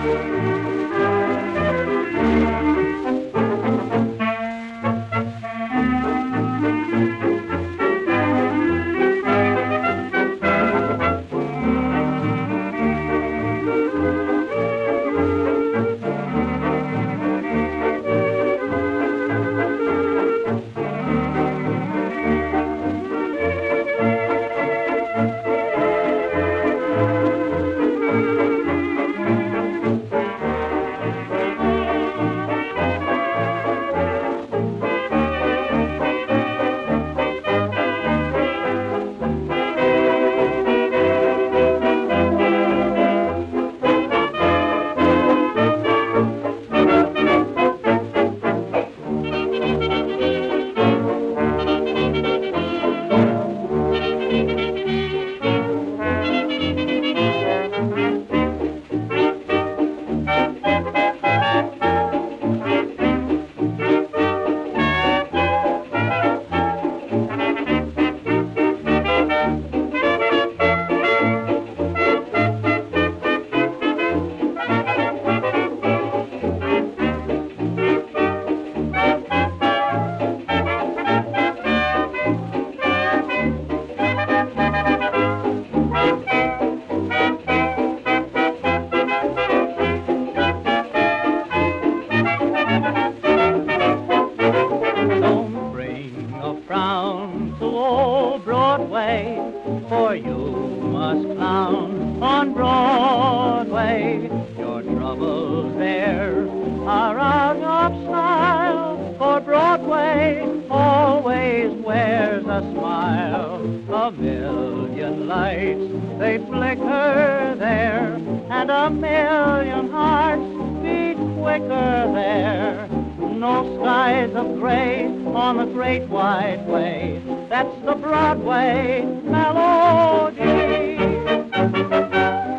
For you must clown on Broadway. Your troubles there are out of style, for Broadway always wears a smile. A million lights, they flicker there, and a million hearts beat quicker there. No skies of gray on the great wide way. That's the Broadway melody.